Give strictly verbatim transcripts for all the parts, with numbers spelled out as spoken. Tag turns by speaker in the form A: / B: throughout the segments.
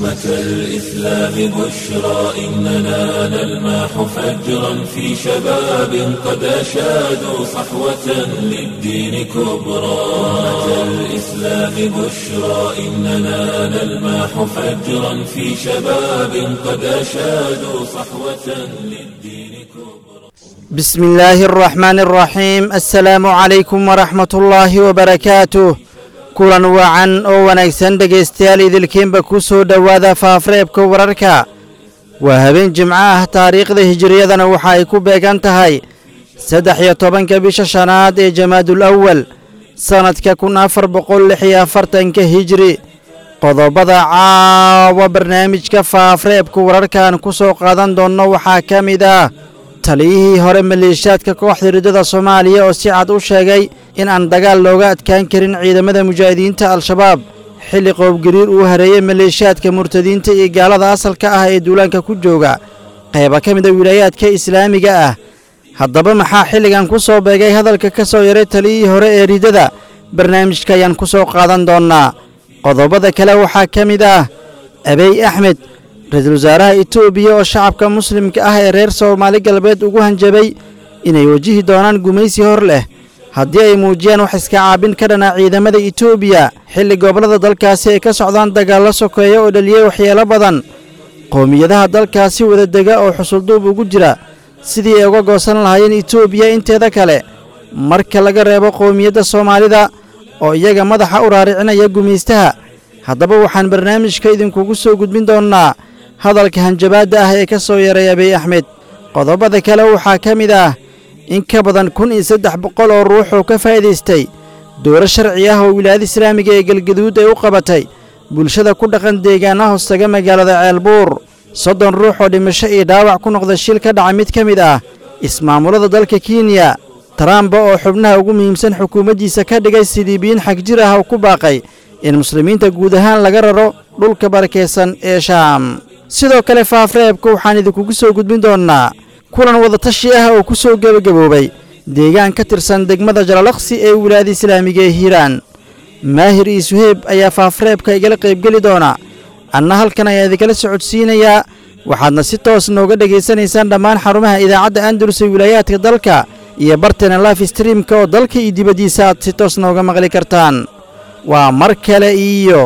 A: أمة الإسلام بشرى إننا نلمح فجرا في شباب قد أشادوا صحوة للدين كبرى أمة الإسلام بشرى إننا نلمح فجرا في شباب قد أشادوا صحوة للدين كبرى.
B: بسم الله الرحمن الرحيم. السلام عليكم ورحمة الله وبركاته. kulan wacan oo wanaagsan dhegaystayaal idilkiinba ku soo dhowaada faafareebka wararka. waa habeen jimco ah, taariikhda hijriyadana waxa ay ku beegan tahay saddex iyo tobanka bisha shanaad ee jamaadul awal sanadka kun afar boqol lix iyo afartanka hijri. qodobada caawa barnaamijka faafareebka wararkan ku soo qaadan doonno waxaa ka mid ah taliyihii hore maleeshiyaadka kooxda riddada Soomaaliya oo si cad u sheegay in aan dagaal looga adkaan karin ciidamada mujaahidiinta al-shabaab xilli qoobgariir uu hareeyay maleeshiyaadka murtadiinta iyo gaalada asalka ah ee duulaanka ku jooga qaybo ka mid ah wilayaadka islaamiga ah. haddaba maxaa xilligan ku soo beegay hadalka ka soo yaray taliyihii hore ee riddada? barnaamijka ayaan ku soo qaadan doonaa. qodobada kale waxaa ka mid ah Abiy Ahmed, ra-iisul wasaaraha Itoobiya oo shacabka muslimka ah ee reer Soomaali galbeed ugu hanjabay inay wajihi doonaan gumaysi hor leh haddii ay muujiyaan wax iska caabin ka dhana ciidamada Itoobiya xilli gobollada dalkaasi ay ka socdaan dagaallo sokeeya oo dhaliyay waxyeelo badan. qowmiyadaha dalkaasi wada dega oo xusulduub ugu jira sidii ay uga goosan lahaayeen Itoobiya inteeda kale marka laga reebo qowmiyadda Soomaalida oo iyaga madaxa u raaricinaya gumaystaha. haddaba waxaan barnaamijka idinkugu soo gudbin doonaa hadalka hanjabaadda ah ee ka soo yaray Abiy Ahmed. qodobada kale waxaa ka mid ah in ka badan kun iyo saddex boqol oo ruux oo ka faa'iidaystay dooro sharci ah oo wilaayada islaamiga ee galgaduud ay u qabatay bulshada ku dhaqan deegaanaha hoostaga magaalada ceelbuur. soddon ruux oo dhimasho iyo dhaawac ku noqda shil ka dhaca mid ka mid ah ismaamulada dalka Kenya. Trump oo xubnaha ugu muhiimsan xukuumaddiisa ka dhigay sidiibiin xag jir ah oo ku baaqay in muslimiinta guud ahaan laga raro dhulka barakeysan ee Shaam. sidoo kale faafareebka waxaan idinkugu soo gudbin doonaa kulan wadatashi ah oo ku soo gabagaboobay deegaan ka tirsan degmada Jalalaqsi ee wilaayada islaamiga ee Hiiraan. Maahir iyo Suheeb ayaa faafareebka igala qaybgeli doona, anna halkan ayaa idinkala socodsiinayaa. waxaadna si toos nooga dhegaysanaysaan dhammaan xarumaha idaacadda Andalus ee wilaayaadka dalka iyo barteena live streamka oo dalka iyo dibaddiisa aad si toos nooga maqli kartaan. waa mar kale iyo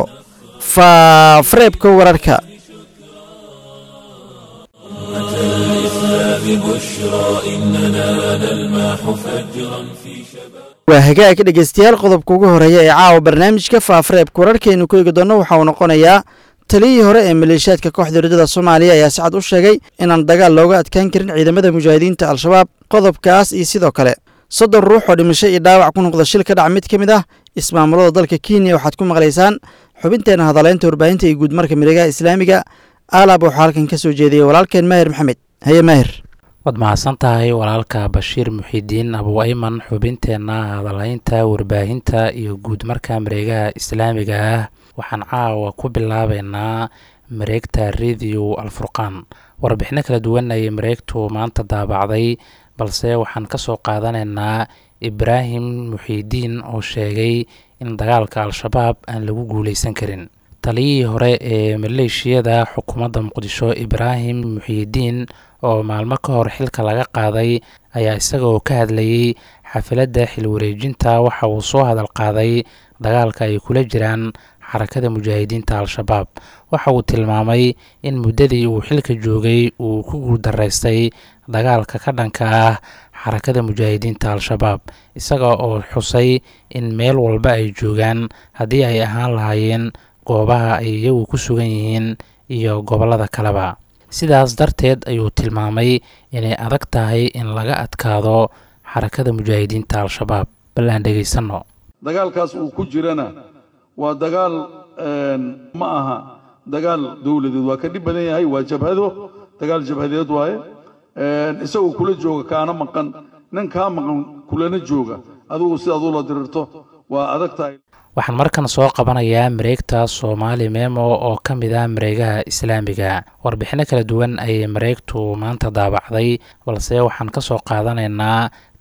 B: faafareebka wararka.
A: بشرى إننا نلمح فجرا في شباب.
B: waa hagaag dhegaystayaal, qodobka ugu horeeya ee caawa barnaamijka faafareebka wararkeenu ku eegi doonno waxa uu noqonayaa taliyihii hore ee maleeshiyaadka kooxda riddada Soomaaliya ayaa si cad u sheegay inaan dagaal looga adkaan karin ciidamada mujaahidiinta al-shabaab. qodobkaas iyo sidoo kale soddon ruux oo dhimasho iyo dhaawac ku noqda shil ka dhaca mid ka mid ah ismaamulada dalka Kenya waxaad ku maqlaysaan xubinteena hadaleynta warbaahinta iyo guud marka miregaha islaamiga. alaab waxaa halkan ka soo jeediyey walaalkeen Maahir Maxamed. haye Maahir.
C: waad mahadsan tahay walaalka Bashiir Muxiidiin Abu Ayman. xubinteenna hadalaynta warbaahinta iyo guud marka mareegaha islaamiga ah waxaan caawa ku bilaabeynaa mareegta Radio Al-Furqaan. warbixino kala duwan ayay mareegtu maanta daabacday, balse waxaan ka soo qaadanaynaa Ibraahim Muxiidiin oo sheegay in dagaalka al-shabaab aan lagu guuleysan karin. taliyihii hore ee maleeshiyada xukuumadda Muqdisho Ibraahim Muxiidiin oo maalmo ka hor xilka laga qaaday ayaa isagoo ka hadlayay xafladda xil wareejinta waxa uu soo hadal qaaday dagaalka ay kula jiraan xarakada mujaahidiinta al-shabaab. waxa uu tilmaamay in muddadii uu xilka joogay uu ku guuldareystay dagaalka ka dhanka ah xarakada mujaahidiinta al-shabaab, isaga oo xusay in meel walba ay joogaan haddii ay ahaan lahaayeen goobaha ay iyagu ku sugan yihiin iyo gobollada kaleba. sidaas darteed ayuu tilmaamay inay adag tahay in laga adkaado xarakada mujaahidiinta al-shabaab. bal aan dhegaysano.
D: dagaalkaas uu ku jirana waa dagaal ma aha dagaal dawladeed, waa ka dhib badan yahay, waa jabhado, dagaal jabhadeed waaye. isagoo kula jooga kaana maqan, nin kaa maqan kulana jooga, adigu sidaad ula dirirto waa adag tahay.
C: waxaan markan soo qabanayaa mareegta Soomaali Memo oo ka mid ah mareegaha islaamiga. warbixino kala duwan ayay mareegtu maanta daabacday, balse waxaan ka soo qaadanaynaa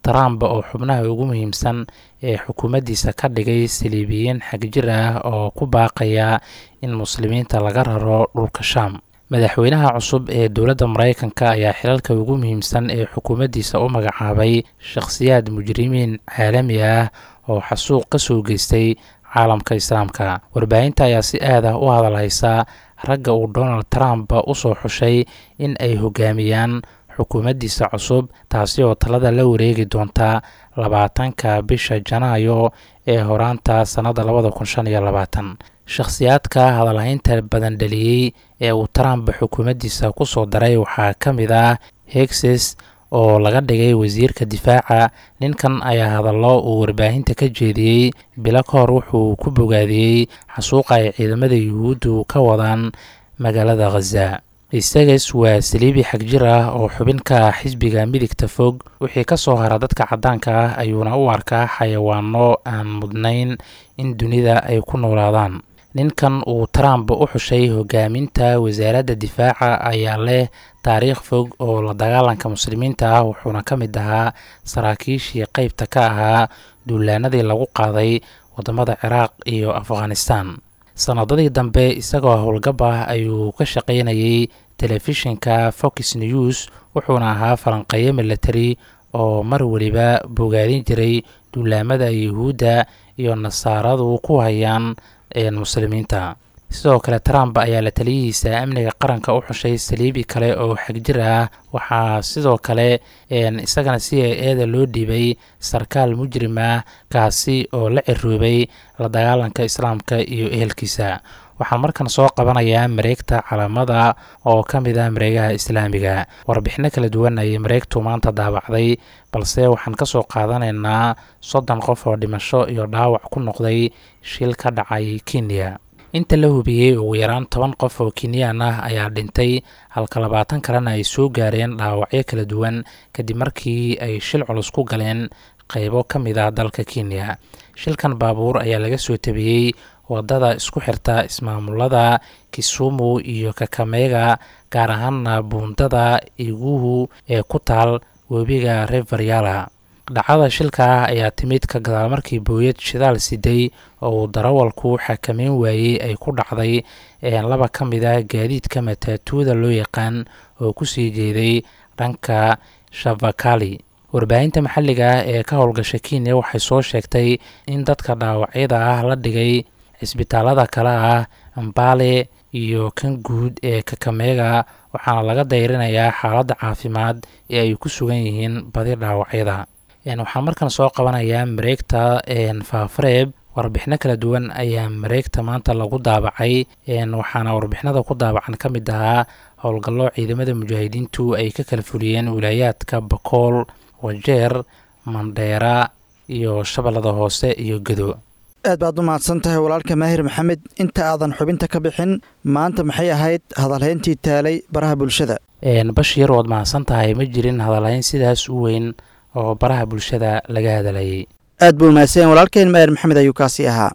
C: trump oo xubnaha ugu muhiimsan ee xukuumaddiisa ka dhigay saliibiyiin xagjir ah oo ku baaqaya in muslimiinta laga raro dhulka shaam. madaxweynaha cusub ee dowladda maraykanka ayaa xilalka ugu muhiimsan ee xukuumaddiisa u magacaabay shakhsiyaad mujrimiin caalami ah oo xasuuq ka soo geystay caalamka islaamka. warbaahinta ayaa si aad ah u hadalhaysa ragga uu donald trump u soo xushay in ay hogaamiyaan xukuumaddiisa cusub, taasi oo talada la wareegi doonta labaatanka bisha janaayo ee horaanta sannadda labada kun shan iyo labaatan. shakhsiyaadka hadalhaynta badan dhaliyey ee uu trump xukuumaddiisa ku soo daray waxaa ka mid ah hexes oo laga dhigay wasiirka difaaca. ninkan ayaa hadallo uu warbaahinta ka jeediyey bilo ka hor wuxuu ku bogaadiyey xasuuqa ay ciidamada yuhuuddu ka wadaan magaalada khaza. isages waa saliibi xagjir ah oo xubin ka ah xisbiga midigta fog. wixii ka soo hara dadka caddaanka ah ayuuna u arkaa xayawaano aan mudnayn in dunida ay ku noolaadaan. ninkan uu trump u xushay hogaaminta wasaaradda difaaca ayaa leh taariikh fog oo la dagaalanka muslimiinta ah, wuxuuna ka mid ahaa saraakiishii qaybta ka ahaa duulaanadii lagu qaaday waddamada ciraaq iyo afghanistan. sanadadii dambe isagoo howlgab ah ayuu ka shaqaynayay telefishinka fox news, wuxuuna ahaa falanqeeyo military oo mar weliba bogaadin jiray duulaamada yuhuudda iyo nasaaradu ku hayaan muslimiinta. sidoo kale trump ayaa la taliyihiisa amniga qaranka u xushay saliibi kale oo xagjir ah. waxaa sidoo kale isagana c i a da loo dhiibay sarkaal mujrim ah kaasi oo la ciroobay la dagaalanka islaamka iyo ehelkiisa. waxaan markan soo qabanayaa mareegta calaamada oo ka mid ah mareegaha islaamiga. warbixino kala duwan ayay mareegtu maanta daabacday, balse waxaan ka soo qaadanaynaa soddon qof oo dhimasho iyo dhaawac ku noqday shil ka dhacay kenya. inta la hubiyey ugu yaraan toban qof oo kenyaan ah ayaa dhintay, halka labaatan kalena ay soo gaareen dhaawacyo kala duwan kadib markii ay shil culus ku galeen qaybo ka mid ah dalka kenya. shilkan baabuur ayaa laga soo tabiyey wadada isku xirta ismaamulada Kisumu iyo Kakamega, gaar ahaana buundada Iguhu ee ku taal webiga River Yala. dhacdada shilka ayaa timid ka gadaal markii booyad shidaal siday oo darawalku xakameyn waayey ay ku dhacday laba ka mid ah gaadiidka matatuuda loo yaqaan oo ku sii jeeday dhanka Shavakali. warbaahinta maxalliga ah ee ka howlgasha Kenya waxay soo sheegtay in dadka dhaawacyada ah la dhigay cisbitaalada kale ah Mbale iyo kan guud ee Kakamega, waxaana laga dayrinayaa xaaladda caafimaad ee ay ku sugan yihiin badi dhaawacyada. waxaan markan soo qabanayaa mareegta Faafareeb. warbixino kala duwan ayaa mareegta maanta lagu daabacay, waxaana warbixinada ku daabacan ka mid ahaa howlgallo ciidamada mujaahidiintu ay ka kala fuliyeen wilaayaadka Bakool, Wajeer, Mandheera iyo Shabeellada Hoose iyo Gedo.
B: aad baad u mahadsan tahay walaalka Maahir Maxamed. inta aadan xubinta ka bixin, maanta maxay ahayd hadalhayntii taalay baraha bulshada?
C: Bashiir, waad mahadsan tahay. ma jirin hadalhayn sidaas u weyn oo baraha bulshada laga hadalayay.
B: aad buu mahadsan walaalkeen Maahir Maxamed ayuu kaasi ahaa.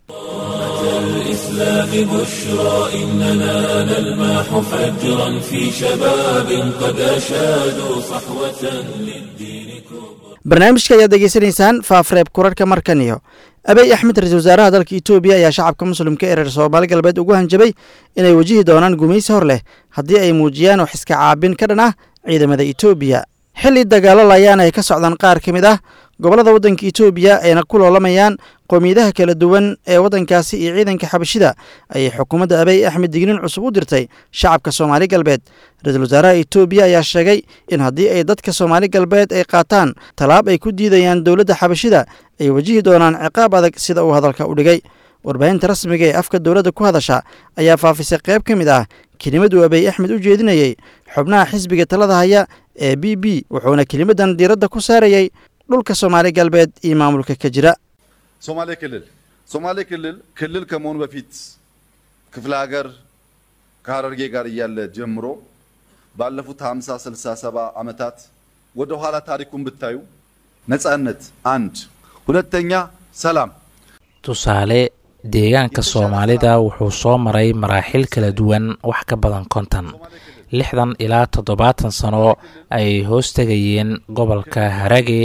A: الإسلام بشرى إننا نلمح فجرا في شباب قد أشادوا صحوة للدين كبرى.
B: barnaamijka ayaad degeysanaysaan Faafareeb kurarka markan iyo Abiy Ahmed, ra-iisul wasaaraha dalka Itoobiya, ayaa shacabka muslimka ee reer Soomaali galbeed ugu hanjabay inay wajihi doonaan gumaysi hor leh haddii ay muujiyaan wax iska caabin ka dhan ah ciidamada Itoobiya. xilli dagaalo layaan ay ka socdaan qaar ka mid ah gobolada waddanka Itoobiya ayna ku loolamayaan qowmiyadaha kala duwan ee waddankaasi iyo ciidanka xabashida, ayay xukuumadda Abiy Ahmed digniin cusub u dirtay shacabka Soomaali galbeed. ra-iisul wasaaraha Itoobiya ayaa sheegay in haddii ay dadka Soomaali galbeed ay qaataan talaab ay ku diidayaan dowladda xabashida, ay wajihi doonaan ciqaab adag sida uu hadalka u dhigay. warbaahinta rasmiga ee afka dowladda ku hadasha ayaa faafisay qayb ka mid ah kelimaduu Abiy Ahmed u jeedinayay xubnaha xisbiga talada haya ee B B, wuxuuna kelimadan diiradda ku saarayay dhulka Soomaali galbeed iyo maamulka ka jira.
E: ሶማሌ ክልል ሶማሌ ክልል ክልል ከመሆኑ በፊት ክፍለ ሀገር ከሀረርጌ ጋር እያለ ጀምሮ ባለፉት ሃምሳ ስልሳ ሰባ ዓመታት ወደ ኋላ ታሪኩን ብታዩ ነጻነት አንድ፣ ሁለተኛ ሰላም።
C: tusaale, deegaanka Soomaalida wuxuu soo maray maraaxil kala duwan wax ka badan konton, lixdan ilaa toddobaatan sano ay hoos tegayeen gobolka Hararge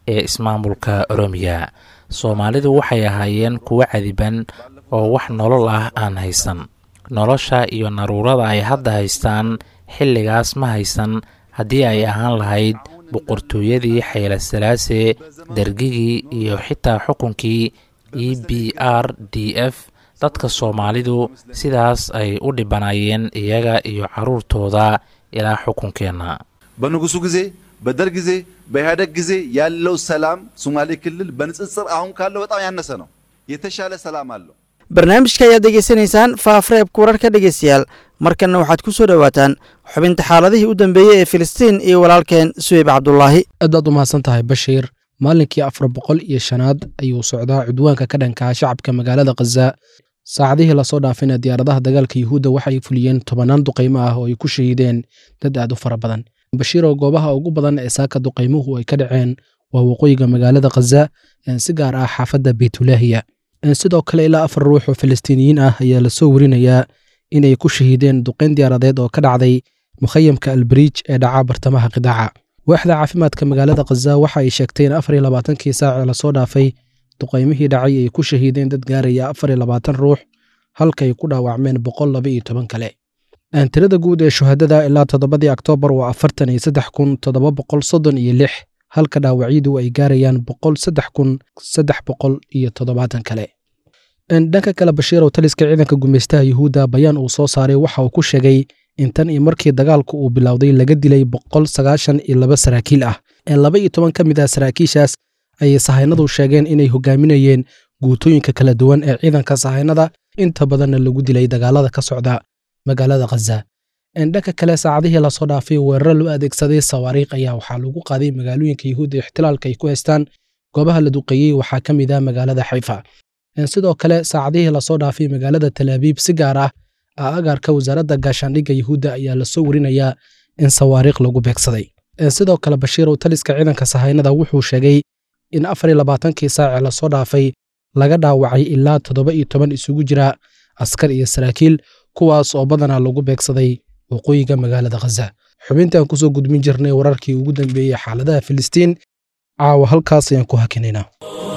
C: ee ismaamulka oromiya soomaalidu waxay ahaayeen kuwo cadiban oo wax nolol ah aan haysan nolosha iyo naruurada ay hadda haystaan xilligaas ma haysan haddii ay ahaan lahayd boqortooyadii xayla salaase dergigii iyo xitaa xukunkii e b r d f dadka soomaalidu sidaas ay u dhibanaayeen iyaga iyo caruurtooda ilaa xukunkeenna
E: በንጉሱ ጊዜ በደርግ ጊዜ በኢህአደግ ጊዜ ያለው ሰላም ሶማሌ ክልል በንጽጽር አሁን ካለው በጣም ያነሰ ነው የተሻለ ሰላም አለው
B: barnaamijka ayaad degeysanaysaan faafareebka wararka dhegeystayaal markanna waxaad ku soo dhowaataan xubinta xaaladihii u dambeeyey ee filistiin iyo walaalkeen suweyb cabdulaahi
F: aadaad u mahadsan tahay bashiir maalinkii afar boqol iyo shanaad ayuu socdaa cudwaanka ka dhankaa shacabka magaalada khaza saacadihii lasoo dhaafina diyaaradaha dagaalka yuhuudda waxay fuliyeen tobanaan duqaymo ah oo ay ku shahiideen dad aad u fara badan bashiir oo goobaha ugu badan ee saaka duqaymuhu ay ka dhaceen waa waqooyiga magaalada khaza si gaar ah xaafadda baytulaahiya sidoo kale ilaa afar ruux oo falastiiniyiin ah ayaa lasoo warinayaa inay ku shahiideen duqayn diyaaradeed oo ka dhacday mukhayamka albriij ee dhaca bartamaha qidaaca waaxda caafimaadka magaalada khaza waxa ay sheegtay in afar iyo labaatankii saac ee lasoo dhaafay duqaymihii dhacay ay ku shahiideen dad gaaraya afar iyo labaatan ruux halka ay ku dhaawacmeen boqol laba iyo toban kale tirada guud ee shuhadada ilaa toddobadii oktoobar waa afartan iyo saddex kun toddoba boqol soddon iyo lix halka dhaawacyadu ay gaarayaan boqol saddex kun saddex boqol iyo toddobaatan kale dhanka kale bashiirow taliska ciidanka gumeystaha yuhuudda bayaan uu soo saaray waxa uu ku sheegay in tan iyo markii dagaalku uu bilowday laga dilay boqol sagaashan iyo laba saraakiil ah ee laba iyo toban ka mid ah saraakiishaas ayay sahaynadu sheegeen inay hogaaminayeen guutooyinka kala duwan ee ciidanka sahaynada inta badanna lagu dilay dagaalada ka socda magaalada khaza dhanka kale saacadihii lasoo dhaafay weeraro loo adeegsaday sawaariikh ayaa waxaa lagu qaaday magaalooyinka yuhuudda ixtilaalka ay ku haystaan goobaha la duqeeyey waxaa ka mid ah magaalada xayfa sidoo kale saacadihii lasoo dhaafay magaalada talaabiib si gaar ah agaarka wasaaradda gaashaandhigga yuhuudda ayaa lasoo warinayaa in sawaariikh lagu beegsaday sidoo kale bashiirow taliska ciidanka sahaynada wuxuu sheegay in afar iyo labaatankii saacee lasoo dhaafay laga dhaawacay ilaa toddoba iyo toban isugu jira askar iyo saraakiil kuwaas oo badanaa lagu beegsaday waqooyiga magaalada khaza xubintaan kusoo gudbin jirnay wararkii ugu dambeeyey xaaladaha filistiin caawa halkaas ayaan ku hakinaynaa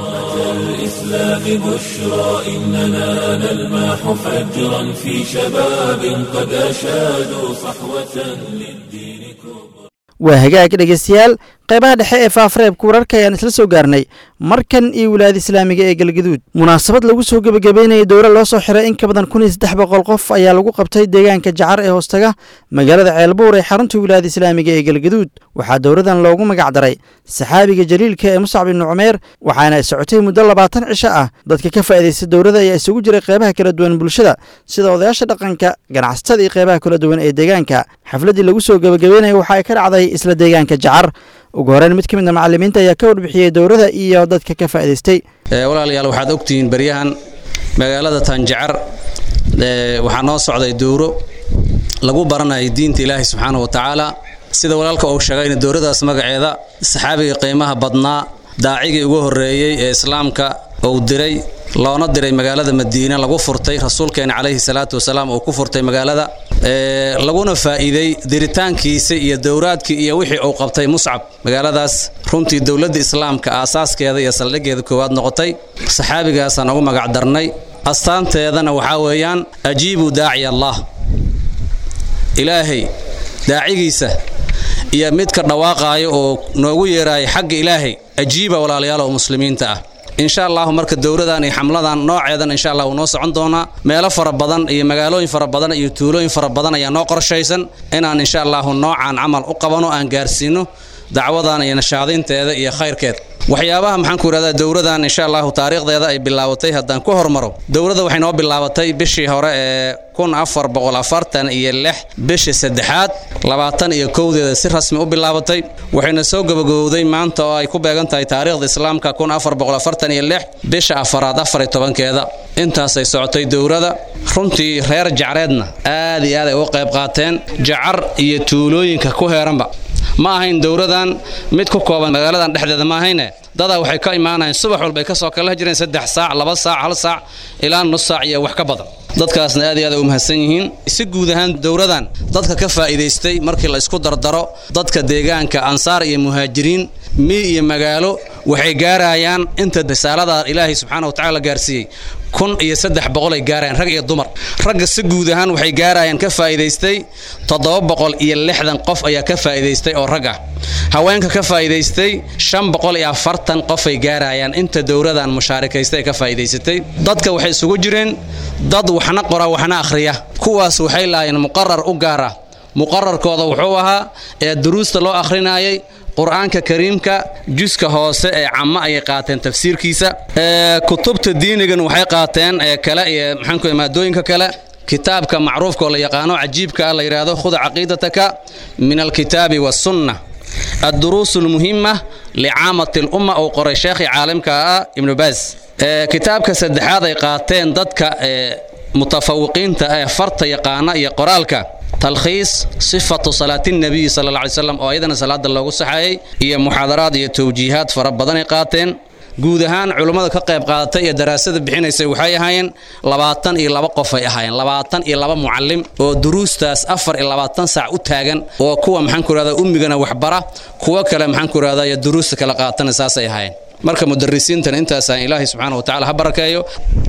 A: الإسلام بشرى إننا نلمح فجرا في شباب قد أشادوا صحوة للدين كبرى
B: waa hagaag dhegeystayaal qaybaha dhexe ee faafareebka wararka ayaan isla soo gaarnay markan iyo wilaayada islaamiga ee galgaduud munaasabad lagu soo gebagabeynayay dowra loo soo xiray in ka badan kun iyo saddex boqol qof ayaa lagu qabtay deegaanka jacar ee hoostaga magaalada ceelbuur ee xarunta wilaayada islaamiga ee galgaduud waxaa dowradan loogu magac daray saxaabiga jaliilka ee muscab ibnu cumeer waxaana ay socotay muddo labaatan cisho ah dadka ka faa'iidaystay dowrada ayaa isugu jiray qaybaha kala duwan bulshada sida odayaasha dhaqanka ganacsatada iyo qaybaha kala duwan ee deegaanka xafladdii lagu soo gebagabeynaya waxa ay ka dhacday isla deegaanka jacar ugu horeyn mid ka mid a macallimiinta ayaa ka warbixiyey dowrada iyo dadka ka faa'iidaystay
G: walaalayaal waxaad ogtihiin baryahan magaalada tanjacar waxaa noo socday dowro lagu baranayay diinta ilaahay subxaanahu wa tacaala sida walaalka uu sheegay in dowradaas magaceeda saxaabiga qiimaha badnaa daacigii ugu horreeyey ee islaamka uu diray loona diray magaalada madiina lagu furtay rasuulkeena calayhi salaatu wasalaam uu ku furtay magaalada laguna faa'iiday diritaankiisa iyo dowraadkii iyo wixii uu qabtay muscab magaaladaas runtii dowladda islaamka aasaaskeeda iyo saldhiggeeda koowaad noqotay saxaabigaasaan ugu magac darnay astaanteedana waxaa weeyaan ajiibu daaci allah ilaahay daacigiisa iyo midka dhawaaqaayo oo noogu yeeraaya xagga ilaahay ajiiba walaalayaal oo muslimiinta ah insha Allah marka dowradan iyo xamladan nooceedan insha Allah noo socon doona meelo fara badan iyo magaalooyin fara badan iyo tuulooyin fara badan ayaa noo qorshaysan inaan insha Allah noocan amal u qabano aan gaarsiino dacwadan iyo nashaadinteeda iyo khayrkeed waxyaabaha maxaan ku radaa dowradan insha Allah taariikhdeeda ay bilaabatay haddaan ku hormaro dowrada waxay noo bilaabatay bishii hore ee kun afar boqol afartan iyo lix bishii saddexaad labaatan iyo kowdeeda si rasmi u bilaabatay waxayna soo gabagowday maanta oo ay ku beegan tahay taariikhda islaamka kun afar boqol afartan iyo lix bisha afaraad afar iyo tobankeeda intaas ay socotay dowrada runtii reer jacreedna aad iyo aad ay uga qayb qaateen jacar iyo tuulooyinka ku heeranba ma ahayn dowradan mid ku kooban magaaladan dhexdeeda ma ahayne dada waxay ka imaanayeen subax walba ka soo kala jireen saddex saac laba saac hal saac ilaa nus saac iyo wax ka badan dadkaasna aad iyo aad u mahadsan yihiin si guud ahaan dowradan dadka ka faa'iideystay markii la isku dardaro dadka deegaanka ansaar iyo muhaajiriin mi iyo magaalo waxay gaarayaan inta risaalada ilaahay subxaanahu wa tacaala gaarsiiyey kun iyo saddex boqol ay gaarayaan rag iyo dumar ragga si guud ahaan waxay gaarayaan ka faa'iidaystay toddoba boqol iyo lixdan qof ayaa ka faa'iidaystay oo rag ah haweenka ka faa'iidaystay shan boqol iyo afartan qof ay gaarayaan inta dowladan mushaarakaystay ka faa'iidaysatay dadka waxay isugu jireen dad waxna qora waxna akhriya kuwaas waxay laayeen muqarrar u gaara muqarrarkooda wuxuu ahaa ee duruusta loo akhrinayay quraanka kariimka juska hoose ee camma ay qaateen tafsiirkiisa ee kutubta diinigan waxay qaateen ee kala ee maxaan ku maadooyinka kale kitaabka macruufka oo la yaqaano cajiibka la yiraahdo khud aqiidataka min alkitaabi was sunnah الدروس المهمة لعامة الأمة أو قرى شيخ عالمك ابن باز كتابك سدحاد قاتين ضدك متفوقين فرط يقانا يقرالك تلخيص صفة صلاة النبي صلى الله عليه وسلم أو أيضا صلاة الله صحيح هي محاضرات هي توجيهات فربضان قاتين guud ahaan culimada ka qayb qaadatay ee daraasada bixinaysa waxay ahaayeen labaatan iyo laba qof ay ahaayeen labaatan iyo laba muallim oo duruustaas afar iyo labaatan saac u taagan oo kuwa maxaan ku raada ummigana wax bara kuwa kale maxaan ku raada duruusta kala qaatan saasay ahaayeen marka mudarrisiintan intaas aan ilaahay subxaanahu wa ta'ala ha barakeeyo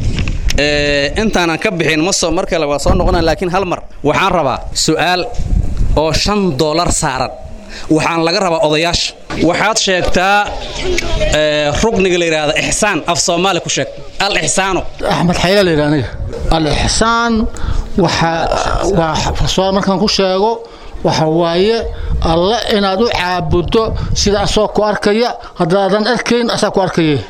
G: ee intaan ka bixin ma soo markale waa soo noqonaa laakiin hal mar waxaan rabaa su'aal oo shan dollar saaran waxaan laga rabaa odayaasha waxaad sheegtaa ee rugniga la yiraahdo ihsaan af Soomaali ku sheeg al ihsaano
H: Ahmed Xayla la yiraahdo al ihsaan waxa waa soo markaan ku sheego waxa waaye alla inaad u caabudo sida asoo ku arkaya hadaadan arkayn asaa ku arkaya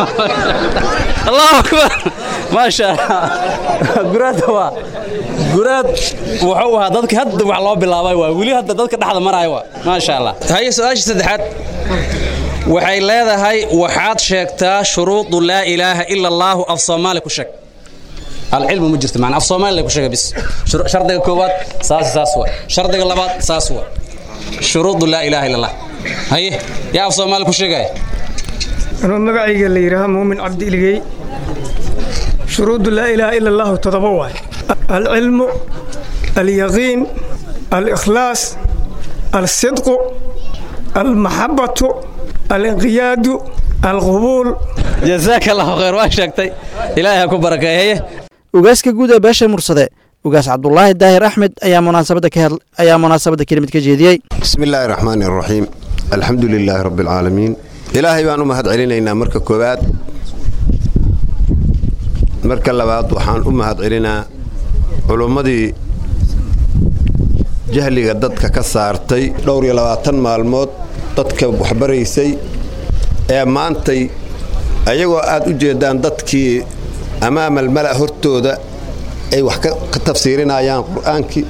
G: Allahu akbar ma sha Allah guraad waa guraad wuxuu ahaa dadka hadda wax loo bilaabay waa wali hadda dadka dhaxda maraayo waa ma sha Allah hay su'aasha saddexaad waxay leedahay waxaad sheegtaa shuruud la ilaaha illa Allah af Soomaali ku sheeg العلم مجرد معنا في صومالي كل شيء بس شرط كوات ساس ساس هو شرط اللبات ساس هو شروط لا إله إلا الله هاي يا في صومالي كل شيء جاي
I: أنا مقعي قال لي راه مؤمن عبد إلهي شروط لا إله إلا الله تتبوع العلم اليقين الإخلاص الصدق المحبة الانقياد القبول
G: جزاك الله خير واشكتي إلهي أكون بركة هي
B: ugaaska guud ee beesha mursade ugaas Cabdullaahi Daahir Axmed ayaa munaasabada ka ayaa munaasabada kelimad ka jeediyay
J: bismillaahir rahmaanir rahiim alxamdulillaahi rabbil caalamiin ilaahay baan u mahad celinaynaa marka koowaad marka labaad waxaan u mahad celinaa culimmadii jahliga dadka ka saartay dhowr iyo labaatan maalmood dadka wax baraysay ee maantay ayagoo aad u jeedaan dadkii أمام الملأ هرتودا أي وحكة تفسيرنا أيام قرآنك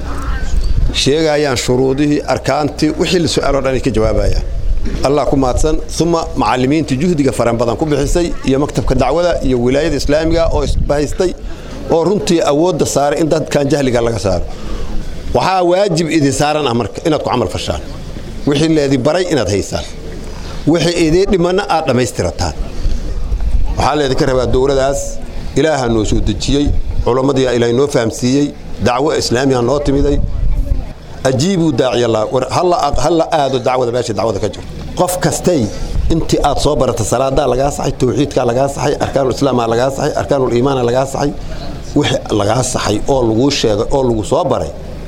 J: شيء أيام شروطه أركانتي وحل سؤال رأيك جوابها الله كماتن ثم معلمين تجهد جفران بدن كم بحسي يا مكتب كدعوة يا ولاية إسلامية أو بحثي أو رنتي أود صار إن كان جهل قال لك صار وها واجب إذا صار أمرك إنك عمل فشان وحي الذي بري إنك هيسال وحي إذا لمن أقدم يسترتان وحال ذكر هذا الدورة داس إله النوسو دجيي علماء إلى إنه فهمسيي دعوة إسلامية نوتميدي أجيبوا داعي الله هلا هلا هذا الدعوة ماشي دعوة كجر قف كستي أنت أتصابرت الصلاة ده لقى صحي التوحيد كان لقى صحي أركان الإسلام لقى صحي أركان الإيمان لقى صحي وح لقى صحي أول وش أول وصابري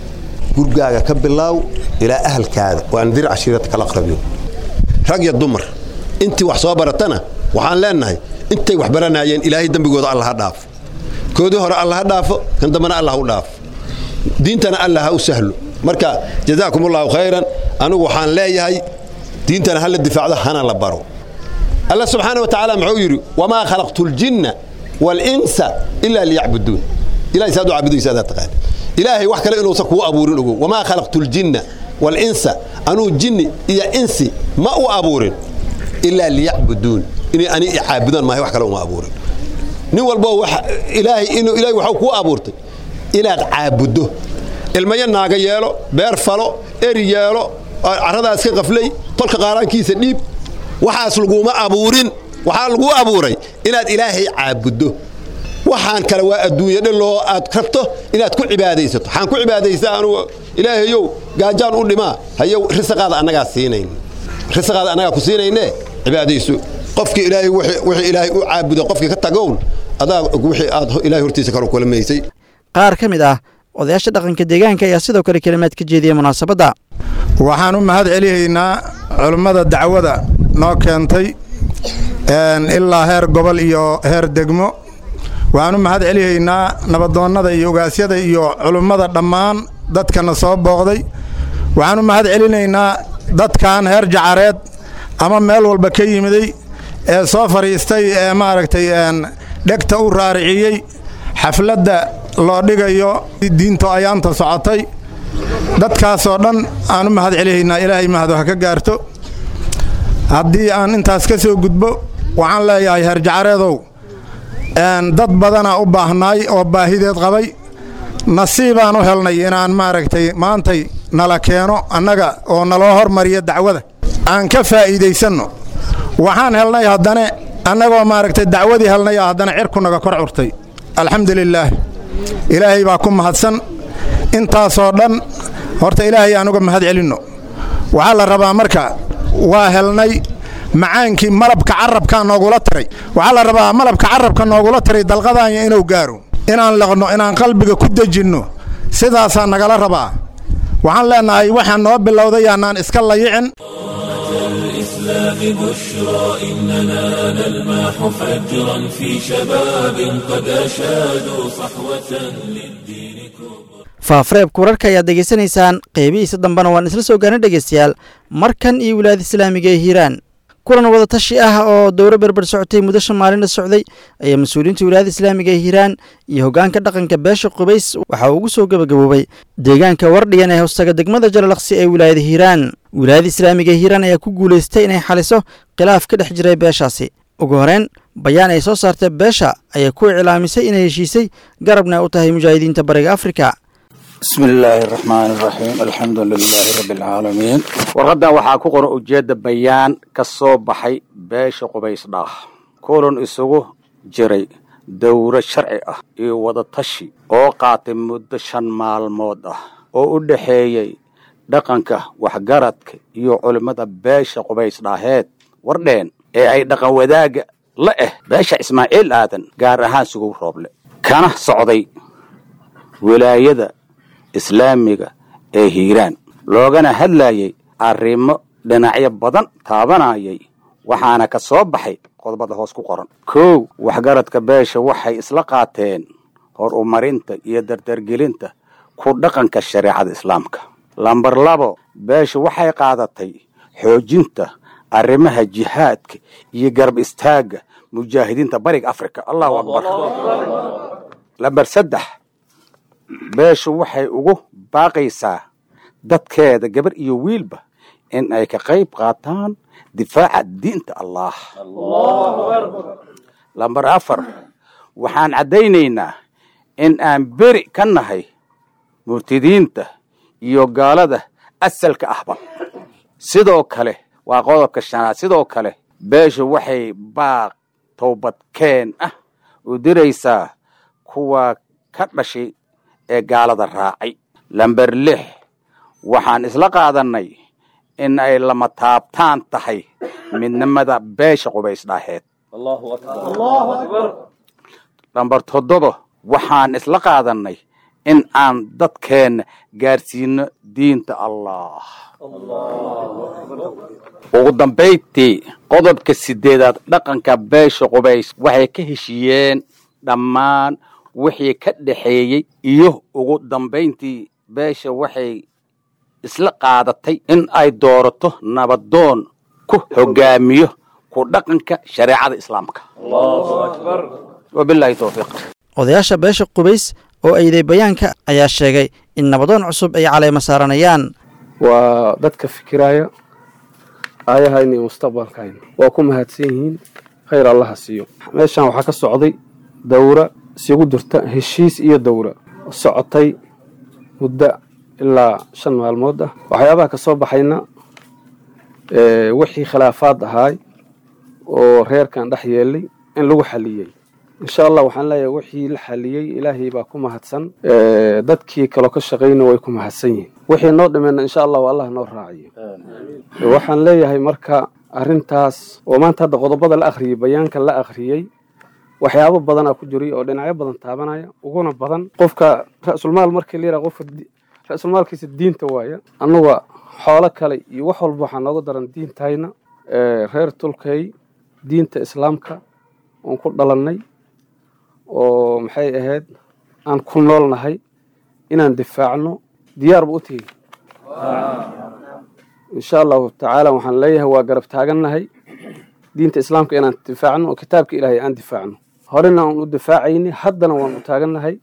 J: قرجع كب الله إلى أهل كذا وأنذر عشيرتك الأقربين رجع الضمر أنت وحصابرتنا وحان لنا أنت وحبرنا ين إلهي دم بيقول الله هداف كودي هراء الله هداف كان دمنا الله هداف دينتنا الله هو سهل مركا جزاكم الله خيرا أنا وحان لا يهي دينتنا هل الدفاع ده هنا لبرو الله سبحانه وتعالى معيري وما خلقت الجن والإنس إلا ليعبدون إلهي سادوا عبدوا سادات قال إلهي وحكى له إنه سكوا أبورين وما خلقت الجن والإنس أنا الجن يا إنسي ما هو أبورين إلا ليعبدون إني أنا عابدان ما هي وحكة لهم أبوري نول بو وح إلهي إنه إلهي وحكوا أبورتي إلى عابده المجن ناقة يالو بيرفلو إري يالو عرض أسكي غفلي طلق قاران كيس النيب وحاسلقوا ما أبورين وحالقوا أبوري إلى إلهي عابده وحان كلوا الدنيا اللي أتكربته إلى تكون عباديسته حان كل عباديسته أنا إلهي يو قاجان قول لي ما هيو رزق هذا أنا قاسينين رزق هذا أنا قاسينين عباديسته qofkii ilaahay wixii ilaahay u caabudo qofkii ka tagown adaa wixii aad ilaahay hortiisa kala kulmaysay.
B: qaar ka mid ah odayaasha dhaqanka deegaanka ayaa sidoo kale kalimaad ka jeediyay munaasabadda.
K: waxaan u mahad celinaynaa culimmada dacwada noo keentay ilaa heer gobol iyo heer degmo. waxaan u mahad celinaynaa nabadoonnada iyo ogaasyada iyo culimmada dhammaan dadkana soo booqday. waxaan u mahad celinaynaa dadkan heer jacareed ama meel walba ka yimiday ee soo fadhiistay ee maaragtay dhegta u raariciyey xafladda loo dhigayo diinto ayaanta socotay. dadkaasoo dhan aan u mahad celinaynaa, ilaahay mahado ha ka gaarto. haddii aan intaas ka soo gudbo waxaan leeyahay heer jacareedow dad badanaa u baahnaay oo baahideed qabay. nasiibaan u helnay inaan maaragtay maantay nala keeno annaga oo naloo hormariyo dacwada aan ka faa'iidaysanno. waxaan helnay haddana annagoo maaragtay dacwadii helnay haddana cirku naga kor curtay. alxamdulilaah, ilaahay baa ku mahadsan. intaasoo dhan horta ilaahay aan uga mahad celinno. waxaa la rabaa marka waa helnay macaankii malabka carabkaa noogula taray. waxaa la rabaa malabka carabka noogula taray dalqadaanya inuu gaaro, inaan laqno, inaan qalbiga ku dejinno. sidaasaa nagala rabaa. waxaan leenahay waxaan noo bilowday yaanaan iska layicin.
A: الإسلام بشرى إننا نلمح فجرا في شباب قد أشادوا صحوة للدين كبرى.
B: faafareebka wararka ayaad degeysanaysaan, qeybihiisa dambena waan isla soo gaarnay dhegeystayaal. markan iyo wilaayada islaamiga ee hiiraan, kulan wada tashi ah oo dowro berber socotay muddo shan maalin socday ayaa mas-uuliyiinta wilaayada islaamiga ee hiiraan iyo hoggaanka dhaqanka beesha qubays waxa uu ugu soo gabagaboobay deegaanka wardhiyan ee hoostaga degmada jalalaqsi ee wilaayada hiiraan. wilaayada islaamiga ee hiiraan ayaa ku guulaystay inay xaliso khilaaf ka dhex jiray beeshaasi. ugu horeyn bayaan ay soo saartay beesha ayaa ku iclaamisay inay heshiisay garabna u tahay mujaahidiinta bariga afrika.
L: بسم الله الرحمن الرحيم الحمد لله رب العالمين. warqadan waxaa ku qoran ujeedda bayaan ka soo baxay beesha qubays dhaah kulan isugu jiray dowro sharci ah iyo wada tashi oo qaatay muddo shan maalmood ah oo u dhaxeeyay dhaqanka waxgaradka iyo culimada beesha qubays dhaaheed wardheen ee ay dhaqan wadaaga la ah beesha Ismaaciil Aadan gaar ahaan sugu rooble kana socday wilaayada islaamiga ee hiiraan loogana hadlayay arrimo dhinacyo badan taabanayay. waxaana ka soo baxay qodobada hoos ku qoran. kow, waxgaradka beesha waxay isla qaateen horumarinta iyo dardargelinta ku dhaqanka shareecada islaamka. lambar labo, beesha waxay qaadatay xoojinta arrimaha jihaadka iyo garab istaaga mujaahidiinta bariga afrika. allahu akbar. lambar saddex, beeshu waxay ugu baaqaysaa dadkeeda gabar iyo wiilba in ay ka qayb qaataan difaaca diinta allah. lambar afar, waxaan caddaynaynaa in aan beri ka nahay murtidiinta iyo gaalada asalka ahba. sidoo kale waa qodobka shanaad, sidoo kale beeshu waxay baaq toobadkeen ah u diraysaa kuwa ka dhashay ee gaalada raacay. lambar lix, waxaan isla qaadanay in ay lama taabtaan tahay midnimada beesha qubays dhaaheed. lambar toddoba, waxaan isla qaadanay in aan dadkeenna gaarsiino diinta allah. ugu dambayntii qodobka sideedaad, dhaqanka beesha qubays waxay ka heshiiyeen dhammaan wixii ka dhaxeeyey iyo ugu dambayntii beesha waxay isla qaadatay in ay doorato nabadoon ku hogaamiyo ku dhaqanka shareecada islaamka. wabillahi tawfiiq.
B: odayaasha beesha qubays oo ayday bayaanka ayaa sheegay in nabadoon cusub ay caleema saaranayaan.
M: waa dadka fikiraya aayahayna iyo mustaqbalkayna waa ku mahadsan yihiin, khayr allaha siiyo. meeshaan waxaa ka socday dowra isugu jirta heshiis iyo dowra socotay muddo ilaa shan maalmood ah. waxyaabaha ka soo baxayna wixii khilaafaad ahaay oo reerkan dhex yeelay in lagu xaliyey. insha allah waxaan leeyahay wixii la xaliyey ilaahay baa ku mahadsan. dadkii kaloo ka shaqayna way ku mahadsan yihiin. wixii noo dhimayna insha allah allah noo raaciyo. waxaan leeyahay marka arrintaas oo maanta hadda qodobada la akhriyey bayaanka la akhriyey waxyaabo badanaa ku jiray oo dhinacyo badan taabanaya uguna badan qofka ra-sulmaal markii la yidhaha qofka ra-sulmaalkiisa diinta waaya annaga xoolo kale iyo wax walba waxaa nooga daran diintayna reer tulkay diinta islaamka oon ku dhalannay oo maxay ahayd aan ku noolnahay inaan difaacno diyaar ba u tihi insha allahu tacaala waxaan leeyahay waa garab taagannahay diinta islaamka inaan difaacno oo kitaabka ilaahay aan difaacno horena aan u difaacayni haddana waan u taagannahay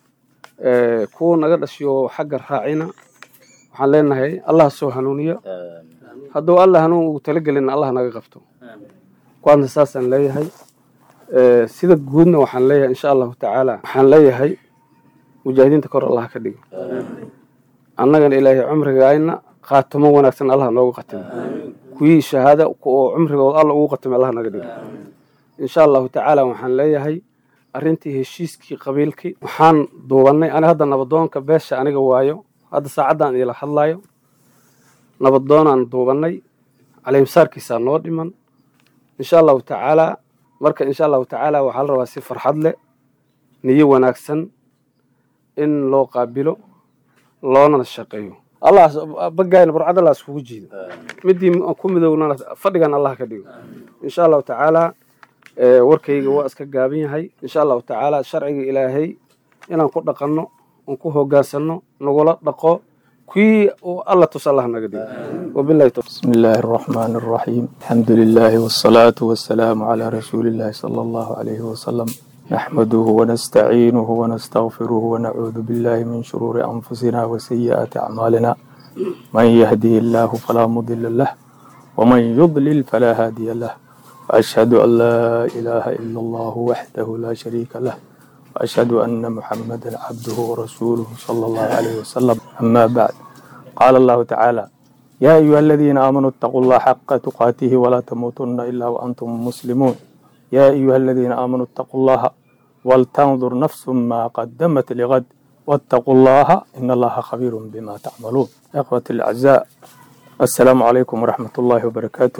M: kuwa naga dhashiyo xagga raacina waxaan leenahay allah soo hanuuniyo hadduu allah hanuun ugu talagelina allah naga qabto kuwaadna saasaan leeyahay sida guudna waxaan leeyahay insha allahu tacaala waxaan leeyahay mujaahidiinta kor allah ka dhigo annagana ilaahay cumrigaayna qaatamo wanaagsan allah noogu qatimo kuwii shahaada oo cumrigooda alla ugu qatimay allah naga dhigo insha allahu tacaala waxaan leeyahay arrintii heshiiskii qabiilkii waxaan duubannay ani hadda nabadoonka beesha aniga waayo hadda saacaddan idila hadlaayo nabadoonaan duubannay caleymsaarkiisaa noo dhiman insha allahu tacaala marka insha allahu tacaala waxaa la rabaa si farxad leh niyo wanaagsan in loo qaabilo loonana shaqeeyo allah bagayna burcad allah iskugu jiido midii ku midownana fadhigan allah ka dhigo insha allahu tacaala warkayga waa iska gaaban yahay insha allahu tacaala sharciga ilaahay inaan ku dhaqanno oon ku hoggaansanno nagula dhaqo kuwii alla tus allah naga dhigo wabillahi tawfiiq
N: بسم الله الرحمن الرحيم الحمد لله والصلاة والسلام على رسول الله صلى الله عليه وسلم نحمده ونستعينه ونستغفره ونعوذ بالله من شرور أنفسنا وسيئات أعمالنا من يهده الله فلا مضل له ومن يضلل فلا هادي له وأشهد أن لا إله إلا الله وحده لا شريك له وأشهد أن محمدا عبده ورسوله صلى الله عليه وسلم أما بعد قال الله تعالى يا أيها الذين آمنوا اتقوا الله حق تقاته ولا تموتن إلا وأنتم مسلمون يا أيها الذين آمنوا اتقوا الله ولتنظر نفس ما قدمت لغد واتقوا الله إن الله خبير بما تعملون إخوتي الأعزاء السلام عليكم ورحمة الله وبركاته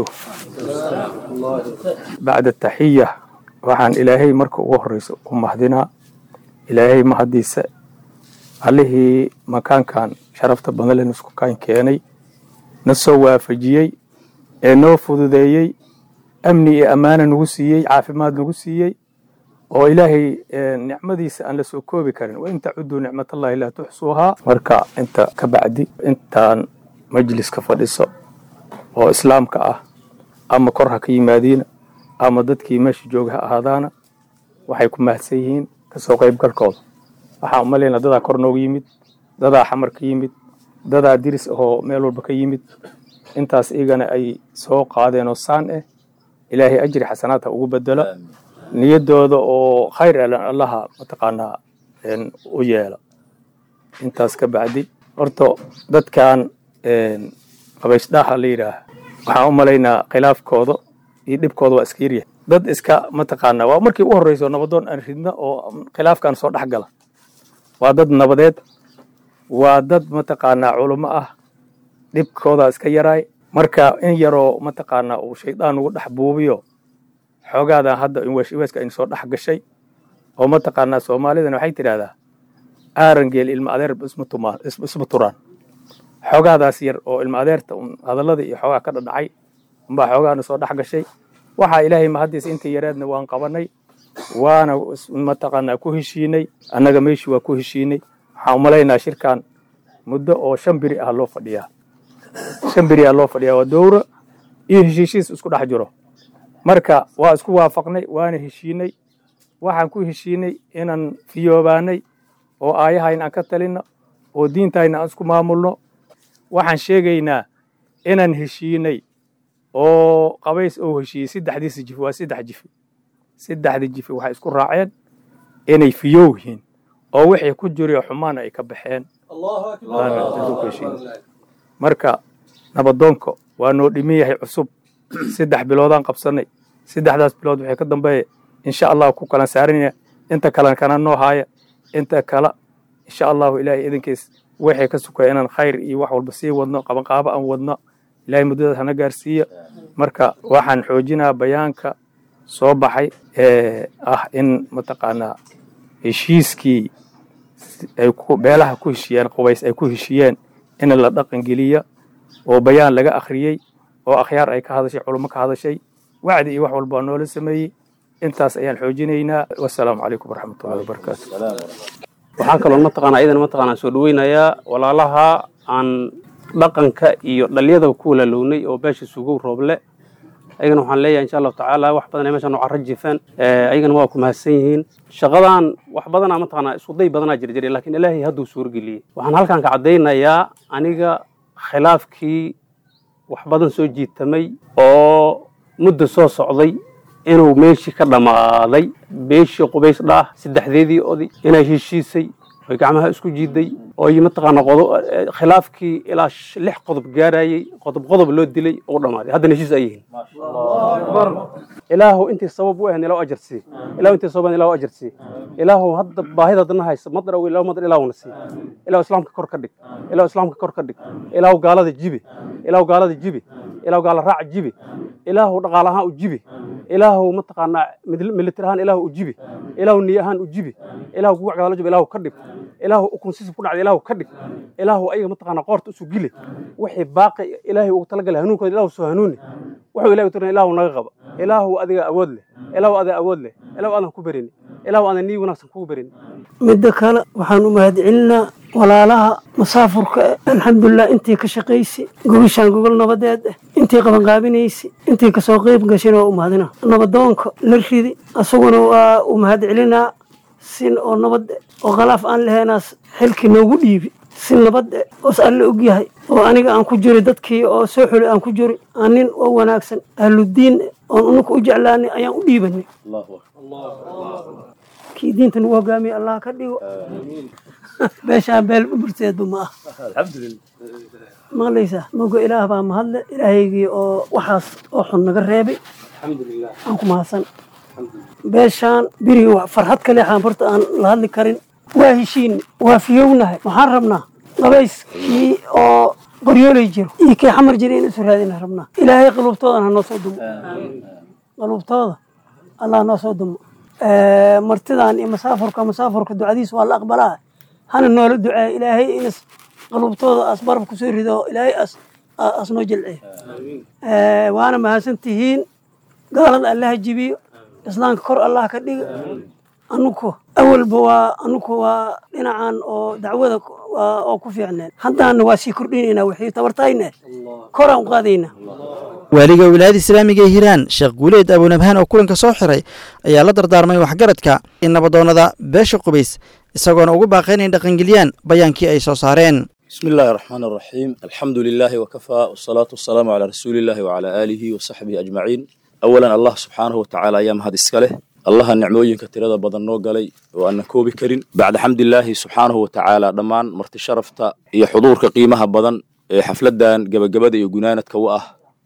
N: بعد التحية وعن إلهي مركو وهرس ومهدنا إلهي مهديس عليه مكان كان شرفت بنال نسكو كان كياني نسو وافجيي إنو فضوديي أمني أمانة نغسيي عافماد نغسيي oo ilaahay nicmadiisa aan la soo koobi karin wa inta cudu nicmatallahi la tuhsuha marka inta ka bacdi intaan majliska fadhiso oo islaamka ah ama kor ha ka yimaadiina ama dadkii meesha jooga ha ahaadaana waxay ku mahadsan yihiin ka soo qayb galkooda waxaan u maleynaa dadaa kor noogu yimid dadaa xamar ka yimid dadaa diris oo meel walba ka yimid intaas iyagana ay soo qaadeen oo saan eh ilaahay ajri xasanaad ha ugu bedelo niyadooda oo khayr elan allaha mataqaanaa u yeela intaas ka bacdi horta dadkan qabaysdhaha la yidhaaha waxaan u malaynaa khilaafkooda iyo dhibkooda waa iska yaryahay dad iska mataqaanaa waa markii u horreyso nabadoon aan ridna oo khilaafkan soo dhex gala waa dad nabadeed waa dad mataqaanaa culummo ah dhibkooda iska yaraay marka in yaroo mataqaanaa uu shaydaan ugu dhex buubiyo xoogaadan hadda inweeshiweeska in soo dhex gashay oo mataqaanaa soomaalidana waxay tidhaahdaa aarangeel ilma adeer isma turaan xoogaadaas yar oo ilma adeerta hadalladii iyo xoogaa ka dhadhacay unbaa xoogaana soo dhex gashay waxaa ilaahay mahaddiisa intii yareedna waan qabanay waana mataqaanaa ku heshiinay annaga meeshii waa ku heshiinay waxaan u malaynaa shirkan muddo oo shan biri ah loo fadhiyaa shan biri ah loo fadhiyaa waa dowro iyo heshiishiis isku dhex jiro marka waa isku waafaqnay waana heshiinay waxaan ku heshiinay inaan fiyoobaanay oo aayahayna aan ka talinno oo diintayna aan isku maamulno waxaan sheegaynaa inaan heshiinay oo qabays oo heshiiyey saddexdiisa jifi waa saddex jifi saddexdii jifi waxay isku raaceen inay fiyow yihiin oo wixii ku jiriyo xumaana ay ka baxeen marka nabadoonka waa noo dhimin yahay cusub saddex biloodaan qabsanay saddexdaas bilood waxay ka dambeeya insha allahu ku kala saaranaya inta kalena kana noo haaya inta kala insha allahu ilaahay idinkiis waxay ka sukaya inaan khayr iyo wax walba sii wadno qabanqaabo aan wadno ilaahay muddadaas hana gaarsiiya marka waxaan xoojinaa bayaanka soo baxay ee ah in mataqaanaa heshiiskii ay beelaha ku heshiyeen qubays ay ku heshiyeen in la dhaqan geliya oo bayaan laga akhriyey oo akhyaar ay ka hadashay culummo ka hadashay wacdi iyo wax walba noola sameeyey intaas ayaan xoojinaynaa wassalaamu calaykum waraxmatullahi wabarakaatu
M: waxaan kaloo mataqaanaa idan mataqaanaa soo dhaweynayaa walaalaha aan dhaqanka iyo dhaliyada ku walaalownay oo beesha sugow rooble ayagana waxaan leeyahay insha allahu tacaala wax badan ay meeshaan u carro jifaan ayagana waa ku mahadsan yihiin shaqadan wax badanaa mataqaanaa isku day badanaa jirjiray laakiin ilaahay hadduu suurgeliyey waxaan halkan ka caddaynayaa aniga khilaafkii wax badan soo jiitamay oo muddo soo socday inuu meeshii ka dhammaaday beeshii qubays dhaah saddexdeedii odi inay heshiisay oy gacmaha isku jiiday oo mataqaana khilaafkii ilaa lix qodob gaarayay qodob qodob loo dilay oo dhammaaday haddana heshiis ay yihiin ilaahu intii sabab u ahayn ilaahu ajar sii ilaahu intii sabab ilaahu ajar sii ilaahu hadda baahida dadna haysa madar aw ilaahu madar ilaahuna sii ilaahu islaamka kor ka dhig ilaahu islaamka kor ka dhig ilaahu gaalada jibi ilaahu gaalada jibi ilaahu gaala raac jibi ilaahu dhaqaale ahaan u jibi ilaahu mataqaanaa militar ahaan ilaahu u jibi ilaahu niy ahaan u jibi ilaahu gugac gadaalo jibi ilaahu ka dhig ilaahu ukunsisib ku dhacday ilaahu ka dhig ilaahu ayaga mataqaanaa qoorta usu gili wixii baaqi ilaahay ugu talagalay hanuunkooda ilaahu soo hanuuni wuxuu ilaahay tirnaa ilaahu naga qaba ilaahu adiga awood leh ilaahu adiga awood leh ilaahu aadan ku barin ilaahu aadan nii wanaagsan kugu barin
O: midda kale waxaan u mahadcelinaa walaalaha masaafurka alxamdulilah intii ka shaqaysay gogashaan gogol nabadeed ah intii qabanqaabinaysay intii kasoo qayb gashin waa u mahadina nabadoonka la ridi asaguna waa u mahadcelinaa sin oo nabad oo khalaaf aan lahaynaas xilkii noogu dhiibi si nabad oos alle og yahay oo aniga aan ku jiri dadkii oo soo xulay aan ku jiri aan nin oo wanaagsan ahludiin oon unuka u jeclaanay ayaan u dhiibanay kii diinta nagu hogaamiye allah ka dhigo beeshaan beel burteedba ma ah maqlaysaa moga ilaah baa mahadle ilaahaygii oo waxaas oo xun naga reebay aan ku mahadsan beeshaan berigi farxad kale xaanfurta aan la hadli karin waa heshiin waa fiyownahay waxaan rabnaa qabayskii oo qoryoolay jiro iyo kii xamar jira in isu raadina rabnaa ilaahay qaluubtoodan ha noo soo dumo qaluubtooda allah noo soo dumo martidan iyo masaafurka masaafurka ducadiis waa la aqbalaa hana noola duceeya ilaahay inas qaluubtooda as baraf kusoo rido ilaahay as as noo jilciyo waana mahadsan tihiin gaalada allaha jibiyo islaamka kor allah ka dhiga anuku awalba waa anuku waa dhinacan oo dacwada oo ku fiicneen haddana waa sii kordhinaynaa wixii tabartayne koraan u qaadaynaa
B: waaliga wilaayada islaamiga ee hiiraan sheekh guuleed abunabhaan oo kulanka soo xiray ayaa la dardaarmay waxgaradka in nabadoonnada beesha qubays isagoona ugu baaqay inay dhaqangeliyaan bayaankii ay soo saareen
P: بسم الله الرحمن الرحيم الحمد لله وكفى والصلاة والسلام على رسول الله وعلى آله وصحبه أجمعين أولا الله سبحانه وتعالى أيام هذه السكالة الله النعموين كتيرا بدن نوغالي وأن كوبي كريم بعد حمد الله سبحانه وتعالى دمان مرت شرفتا هي حضور كقيمها بدن حفلة دان قبل قبل يجونانة كواه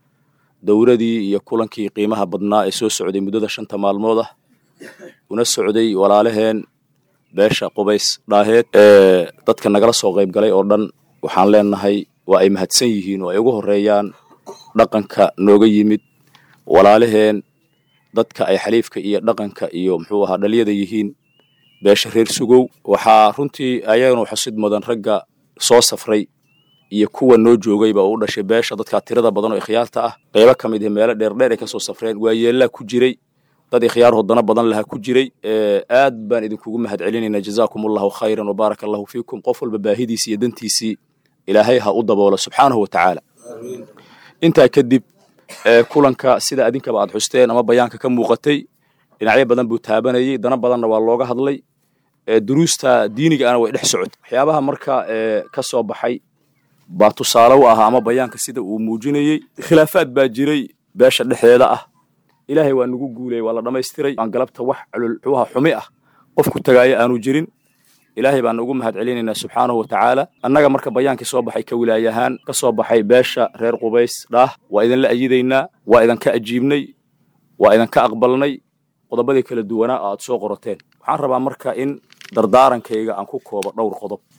P: دوردي يكولن كي قيمها بدنا يسوع سعودي مدة شنطة مال موضة وناس سعودي ولا لهن beesha qubays dhaaheed ee dadka nagala soo qayb galay oo dhan waxaan leenahay waa ay mahadsan yihiin oo ay ugu horeeyaan dhaqanka nooga yimid walaalaheen dadka ay xaliifka iyo dhaqanka iyo muxuu ahaa dhaliyada yihiin beesha reer sugow waxaa runtii ayagana xusid mudan ragga soo safray iyo kuwa noo joogayba u dhashay beesha dadka tirada badan oo ikhyaarta ah qaybo ka mid ah meelo dheer dheer ay ka soo safreen waa yeelaa ku jiray dad ikhyaar hodana badan laha ku jiray aad baan idinkugu mahadcelinayna jazaakumullahu khayran wa barakallahu fiikum qof walba baahidiisa iyo dantiisii ilaahay ha u daboolo subxaanahu wa tacaala intaa kadib kulanka sida adinkaba aad xusteen ama bayaanka ka muuqatay dhinacyo badan buu taabanayay dana badanna waa looga hadlay duruusta diiniga ana way dhex socotay waxyaabaha marka ka soo baxay baa tusaale u ahaa ama bayaanka sida uu muujinayey khilaafaad baa jiray beesha dhexdeeda ah ilaahay waa nagu guulay waa la dhamaystiray aan galabta wax culul xuha xumi ah qofku tagaaya aanu jirin ilaahay baan ugu mahadcelinaynaa subxaanahu wa tacaala annaga marka bayaankii soo baxay ka wilaayahaan ka soo baxay beesha reer qubays dhaah waa idinla ayidaynaa waa idinka ajiibnay waa idinka aqbalnay qodobadii kala duwanaa aad soo qorateen waxaan rabaa marka in dardaarankayga aan ku koobo dhowr qodob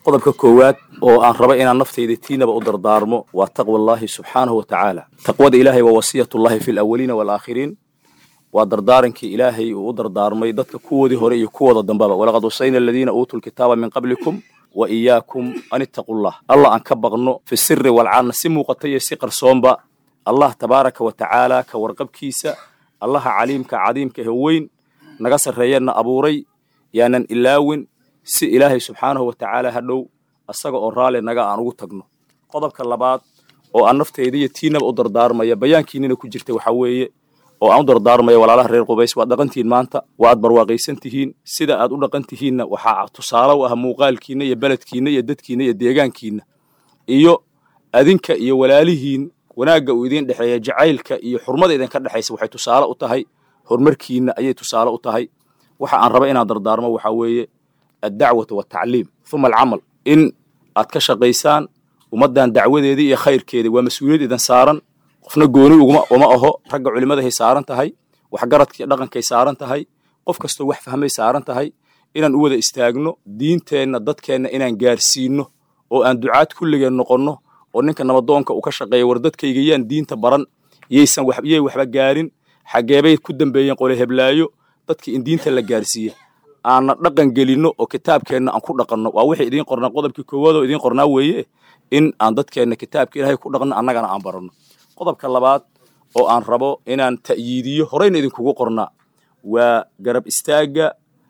P: qodobka koowaad oo aan raba inaan naftayda tiinaba u dardaarmo waa taqwa allahi subxaanahu wa tacaala taqwada ilaahay waa wasiyatullahi fi alawaliina waalaakhiriin waa dardaarankii ilaahay uu u dardaarmay dadka kuwoodii hore iyo kuwooda dambaba walaqad wasayna aladiina uutuu lkitaaba min qablikum wa iyaakum an ittaqullah allah aan ka baqno fi sirri walcaana si muuqata iyo si qarsoonba allah tabaaraka wa tacaala ka warqabkiisa allaha caliimka cadiimka ee weyn naga sarreeyana abuuray yaanan ilaawin si ilaahay subxaanahu wa tacaala hadhow asaga oo raali naga aan ugu tagno qodobka labaad oo aan nafteyda iyo tiinaba u dardaarmaya bayaankiinina ku jirta waxaa weeye oo aan u dardaarmaya walaalaha reer Qubays waad dhaqantiin maanta waad barwaaqaysan tihiin sida aad u dhaqan tihiinna waxaa tusaale u ah muuqaalkiina iyo beledkiina iyo dadkiina iyo deegaankiina iyo adinka iyo walaalihiin wanaagga uu idin dhexeeya jacaylka iyo xurmada idin ka dhaxaysa waxay tusaale u tahay horumarkiina ayay tusaale u tahay waxa aan raba inaan dardaarmo waxaa weeye الدعوة والتعليم ثم العمل إن أتكشف قيسان ومدان دعوة دي خير كده ومسؤولية إذا صارن قفنا جوني وما وما أهو رجع علماء هي صارن تهاي وحجرت لقن كي صارن تهاي قف كستو وح فهمي صارن تهاي إن نقول استاجنو دين تين ضد كان إن جارسينه وأن دعاة كل جن نقرنه وإنك نبضونك وكشف جي وردت كي جيان دين تبرن يسن وح يه وح بجارين حجابي كدن بين قوله بلايو ضد كي إن دين تلا جارسيه aan dhaqan gelino oo kitaabkeena aan ku dhaqanno waa wixii idin qorna qodobkii koowaad oo idin qornaa weeye in aan dadkeena kitaabka Ilaahay ku dhaqanno annagana aan barano qodobka labaad oo aan rabo inaan ta'yiidiyo horeyna idin kugu qornaa waa garab istaaga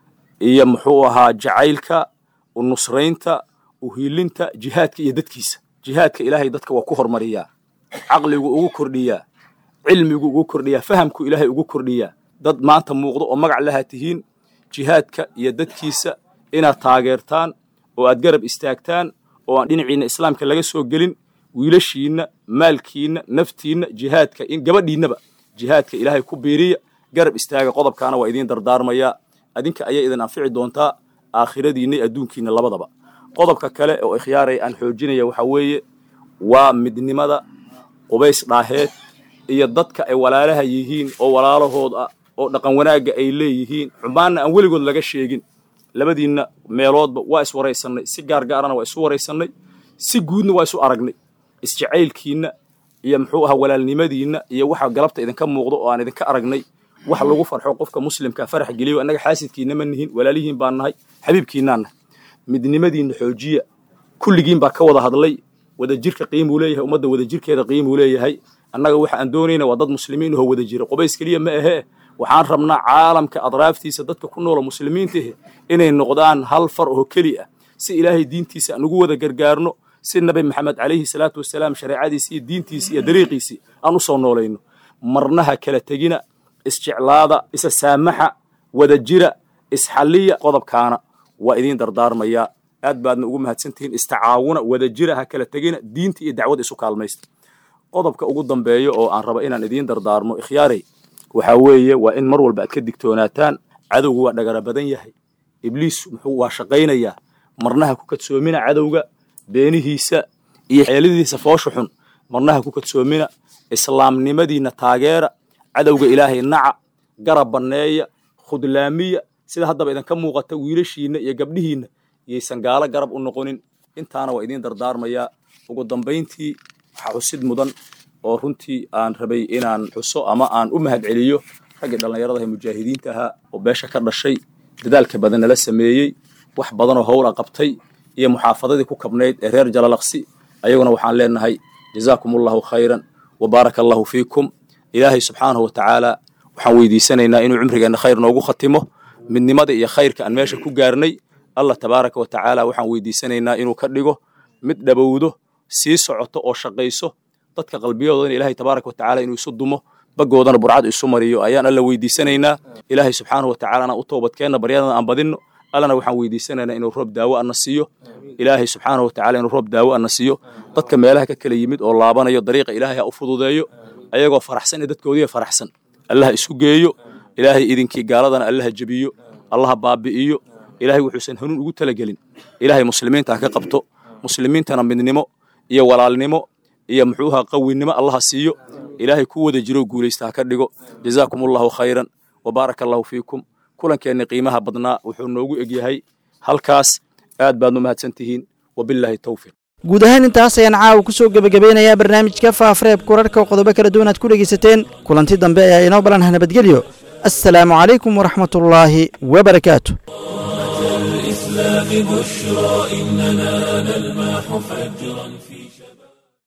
P: iyo muxuu ahaa jacaylka u nusraynta u hiilinta jihaadka iyo dadkiisa jihaadka Ilaahay dadka waa ku hormariyaa aqligu ugu kordhiyaa cilmigu ugu kordhiyaa fahamku Ilaahay ugu kordhiyaa dad maanta muuqdo oo magac laha tihiin jihaadka iyo dadkiisa inaad taageertaan oo aad garab istaagtaan oo aan dhinaciina islaamka laga soo gelin wiilashiina maalkiina naftiina jihaadka in gabadhiinaba jihaadka Ilaahay ku beeriya garab istaaga qodobkaana waa idin dardaarmaya adinka ayay idin anfici doontaa aakhiradiina iyo adduunkiina labadaba qodobka kale oo ikhtiyaaray aan xoojinaya waxa weeye waa midnimada Qubays dhaaheed iyo dadka ay walaalaha yihiin oo walaalahood ah oo dhaqan wanaaga ay leeyihiin xumaana aan weligood laga sheegin labadiina meeloodba waa is wareysanay si gaar gaarana waa isu wareysanay si guudna waa isu aragnay isjacaylkiina iyo muxuu ahaa walaalnimadiina iyo waxa galabta idinka muuqdo oo aan idinka aragnay wax lagu farxo qofka muslimka farax geliyo anaga xaasidkiina ma nihin walaalihiin baan nahay xabiibkiinana midnimadiina xoojiya kulligiin baa ka wada hadlay wada jirka qiimo leeyahay ummadda wada jirkeeda qiimo leeyahay annaga waxa aan doonayna waa dad muslimiin oo wada jira Qubays kaliya ma ahe waxaan rabnaa caalamka adraaftiisa dadka ku nool muslimiinta inay noqdaan hal far oo kaliya si Ilaahay diintiisa aan ugu wada gargaarno si Nabi Maxamed calayhi salaatu wasalaam shariicadiisa iyo diintiisa iyo dariiqiisa aan u soo noolayno marnaha kala tagina isjeclaada isa saamaxa wada jira isxalliya qodobkaana waa idin dardaarmaya aad baadna ugu mahadsantihiin istacaawuna wada jira ha kala tagina diinta iyo dacwada isu kaalmaysta qodobka ugu dambeeyo oo aan raba inaan idin dardaarmo ikhtiyaaray waxa weeye waa in mar walba aad ka digtoonaataan cadowgu waa dhagara badan yahay ibliis muxuu waa shaqaynayaa marnaha ku kadsoomina cadowga beenihiisa iyo xeeladiisa foosho xun marnaha ku kadsoomina islaamnimadiina taageera cadowga Ilaahay naca garab baneeya khudlaamiya sida haddaba idinka muuqata wiilashiina iyo gabdhihiina yeysan gaalo garab u noqonin intaana waa idin dardaarmaya ugu dambeyntii waxa xusid mudan oo runtii aan rabay inaan xuso ama aan u mahad celiyo ragga dhalinyarada ee mujaahidiinta ah oo beesha ka dhashay dadaalka badan la sameeyay wax badan oo howl qabtay iyo muxaafadadii ku kabnayd ee reer Jalalaqsi ayaguna waxaan leenahay jazaakumullahu khayran wa barakallahu fiikum ilaahay subhanahu wa ta'ala waxaan weydiisanaynaa inuu cumrigeena khayr noogu khatimo midnimada iyo khayrka aan meesha ku gaarnay Allah tabaaraka wa ta'ala waxaan weydiisanaynaa inuu ka dhigo mid dhabowdo sii socoto oo shaqayso dadka qalbiyadooda Ilaahay tabaaraka wa ta'ala inuu isu dumo bagoodana burcad isu mariyo ayaan alla weydiisanaynaa Ilaahay subhanahu wa ta'ala ana u toobadkeena baryadana aan badino allana waxaan weydiisanaynaa inuu roob daawo ana siiyo Ilaahay subhanahu wa ta'ala inuu roob daawo ana siiyo dadka meelaha ka kala yimid oo laabanayo dariiqa Ilaahay u fududeeyo ayagoo faraxsan dadkoodii faraxsan Allah isu geeyo Ilaahay idinkii gaaladana Allah jabiyo Allah baabi'iyo Ilaahay wuxuusan hanuun ugu talagelin Ilaahay muslimiinta ka qabto muslimiintana midnimo iyo walaalnimo iyo muxuuha qawinimo Allah siiyo Ilaahay ku wada jiro guuleystaa ka dhigo jazaakumullahu khayran wa barakallahu fiikum kulankeena qiimaha badnaa wuxuu noogu egyahay halkaas aad baad u mahadsantihiin wabillahi tawfiiq
B: guud ahaan intaas ayaan caawa ku soo gebagabeynayaa barnaamijka faafareebka wararka oo qodobo kala duwan aad ku dhegaysateen kulanti dambe ayaa inoo balan nabadgelyo assalaamu calaykum waraxmatullaahi wabarakaatu
A: الإسلام بشرى إننا نلمح فجرا